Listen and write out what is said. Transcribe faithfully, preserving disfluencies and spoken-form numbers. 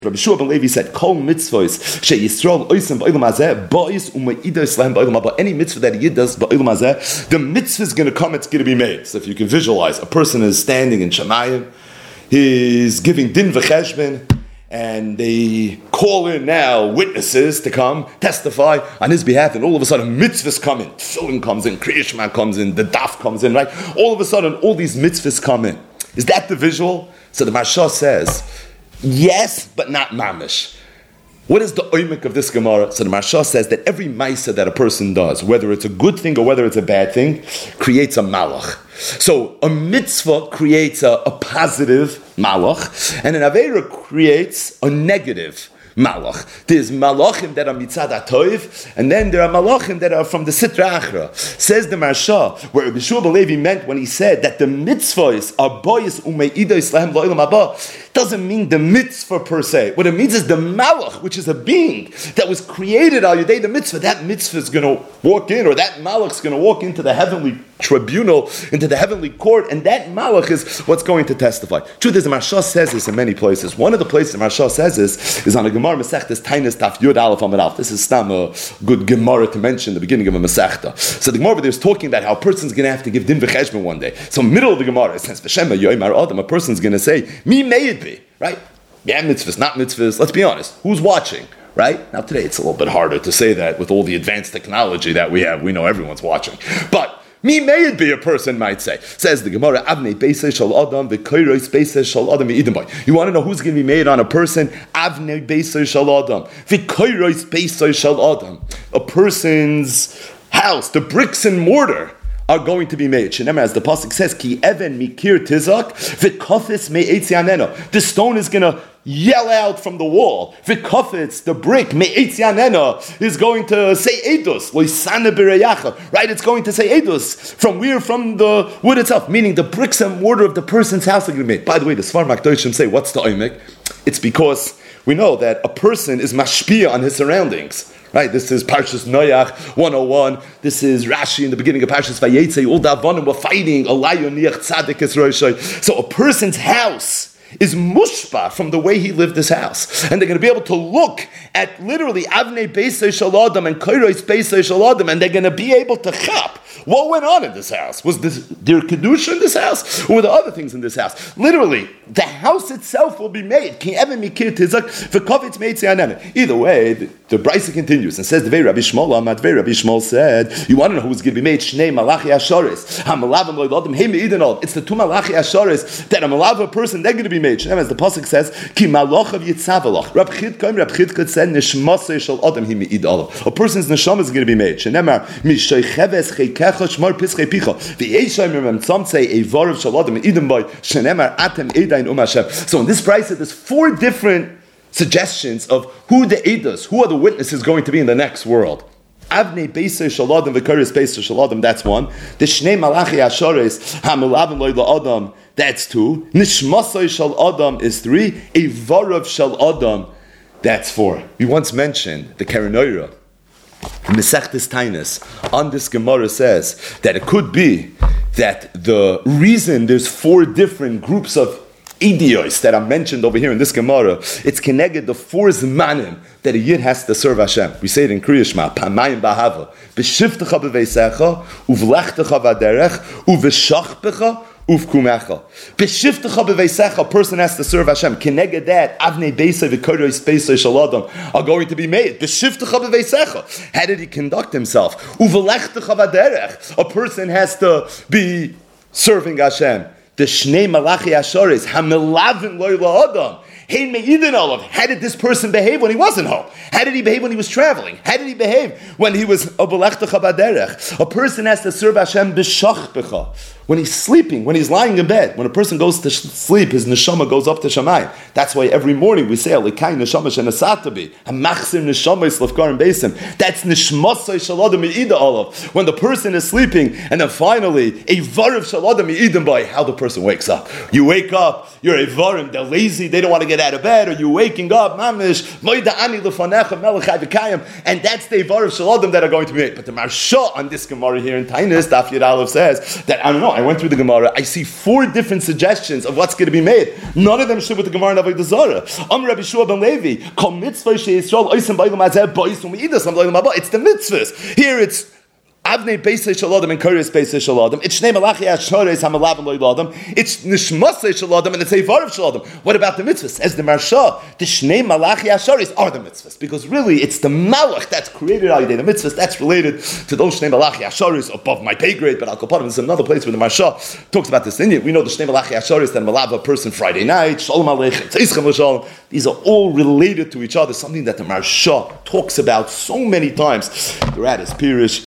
Rabbi Shua ben Levi said, "Kol mitzvos she Yisrael oisem ba'olam hazeh ba'is u'ma'idos lahem ba'olam haba." Any mitzvah that he does ba'olam hazeh, the mitzvah is going to come. It's going to be made. So if you can visualize, a person is standing in Shemayim, he's giving din v'cheshbon, and they call in now witnesses to come testify on his behalf, and all of a sudden mitzvahs come in, tefillin comes in, Kriya Shema comes in, the daf comes in, right? All of a sudden, all these mitzvahs come in. Is that the visual? So the Maharsha says, yes, but not mamish. What is the oimik of this Gemara? So the Maharsha says that every maisa that a person does, whether it's a good thing or whether it's a bad thing, creates a malach. So a mitzvah creates a, a positive malach, and an avera creates a negative malach. There's malachim that are mitzad hatoiv, and then there are malachim that are from the sitra achra. Says the Maharsha, where Rabbi Shua ben Levi meant when he said that the mitzvahs are boyis umeidos lahem la'olam haba, doesn't mean the mitzvah per se. What it means is the malach, which is a being that was created al yedei the mitzvah. That mitzvah is going to walk in, or that malach is going to walk into the heavenly tribunal, into the heavenly court, and that malach is what's going to testify. Truth is, the Maharsha says this in many places. One of the places the Maharsha says this is on a Gemara Masechtas Tainis Taf Yud Aleph Amud Aleph. This is stam a good Gemara to mention the beginning of a Masechta. So the Gemara over there is talking about how a person's going to have to give din v'cheshbon one day. So middle of the Gemara, it says V'shema yoymar adam, a person's going to say, Mi may it be, right? Yeah, mitzvahs, not mitzvahs. Let's be honest. Who's watching? Right? Now today it's a little bit harder to say that with all the advanced technology that we have. We know everyone's watching. But me may it be, a person might say. Says the Gemara, Avnei Beisei Shal Adam, V'koiros Beisei Shal Adam V'idem Boy. You want to know who's going to be made on a person? Avnei Beisei Shal Adam, V'koiros Beisei Shal Adam. A person's house, the bricks and mortar, are going to be made. Shenemar, as the pasuk says, Ki even mikir tizak, v'kofetz me'etz yanena. The stone is going to yell out from the wall. V'kofetz, the brick, me'etz yanena, is going to say edus, loisane b'reyacha. Right? It's going to say edus from where? From the wood itself. Meaning the bricks and mortar of the person's house are going to be made. By the way, the Svar Makdoshim say, what's the oimik? It's because we know that a person is mashpia on his surroundings. Right, this is Parshas Noach one oh one. This is Rashi in the beginning of Parshas Vayetze. All the Avonim were fighting. Alayoniach Tzadik is Roshai. So a person's house is mushpa from the way he lived his house, and they're going to be able to look at literally Avnei Beisei Shaladam and Koiros Beisei Shaladam, and they're going to be able to chap what went on in this house. Was this there kedusha in this house, or were there other things in this house? Literally, the house itself will be made. Either way, the, the Brisa continues and says, the way Rabbi Shmuel, Amat Rabbi Shmuel said, you want to know who's going to be made? Shnei Malachi Asharis. It's the two Malachi Asharis that a Malav person, they're going to be made. As the pasuk says, Ki Malach of Yitzavalach. Rab Chidka, Rab Chidka said, Neshmasei Shal Adam Hi Me'id Olav. A person's neshama is going to be made. Shenemar Mishoicheves Cheikecha Shmar Pischei Picha. The Eishaim, some say a Varav Shal Adam Idem Boy. Shenemar Atem Edain Um Hashem. So in this Brisa, there's four different suggestions of who the Eidos, who are the witnesses going to be in the next world. Avnei Beisei Shaladam v'Koiros Beisei Shaladam, that's one. The Shnei Malachi Asharis Hamilavim Loy LaAdam, that's two. Nishmasai Shal Adam is three. Evarav Shal Adam, that's four. We once mentioned the Karanoira, Mesechtes Tainis, on this Gemara says that it could be that the reason there's four different groups of idios that are mentioned over here in this Gemara, it's connected the four zmanim that a yid has to serve Hashem. We say it in Kriya Shema, Pamayim Bahava, B'shiftecha b'veisecha, Uvlechtecha v'derech, Uveshachpecha, Uvkumecha. B'shiftecha b'veisecha, a person has to serve Hashem. Connected that, Avnei Beisei v'Koiros Beisei Shaladam are going to be made. B'shiftecha b'veisecha. How did he conduct himself? Uvlechtecha v'derech. A person has to be serving Hashem. The Shnei Malachi Asharis, Hamilavin Loy LaAdam. Hey Me'idin Olav. How did this person behave when he wasn't home? How did he behave when he was traveling? How did he behave when he was a Belechtecha Baderech? A person has to serve Hashem b'shachbecha. When he's sleeping, when he's lying in bed, when a person goes to sleep, his neshama goes up to Shamayim. That's why every morning we say, Alikai neshama shenasatabi, hamachzir neshama yislafkarim besim. That's nishmasai shalada me'ida olav. When the person is sleeping, and then finally, a varav shalada me'idim by how the person wakes up. You wake up, you're a varim, they're lazy, they don't want to get out of bed, or you're waking up, mamish, moida ani lefanecha melechai v'kayim, and that's the varav shaladim that are going to be made. But the Maharsha on this Gemara here in Tainis, Daf Yud Aleph says that, I don't know, I went through the Gemara. I see four different suggestions of what's going to be made. None of them should with the Gemara in Avodah Zarah. Am Rabbi Shua ben Levi. Kol mitzvah sheYisrael oisem b'olam hazeh ba'is u'mi'idas am b'olam haba. It's the mitzvahs. Here it's Avnei Beisei Shalodam and Kurios Beisei Shalodam. It's Shnei Malachi Ashares Hamalavim Loyladam. It's Nishmasei Shalodam and it's Eivar of Shalodam. What about the mitzvahs? As the Marsha, the Shnei Malachi Ashares are the mitzvahs because really it's the Malach that's created out the mitzvahs that's related to those Shnei Malachi Ashares above my pay grade. But Al Kapanim is another place where the Marsha talks about this in it. We know the Shnei Malachi Ashares that Malav a person Friday night. Shalom Aleichem Tzeischem L'Shalom. These are all related to each other. Something that the Marsha talks about so many times throughout his Pirish.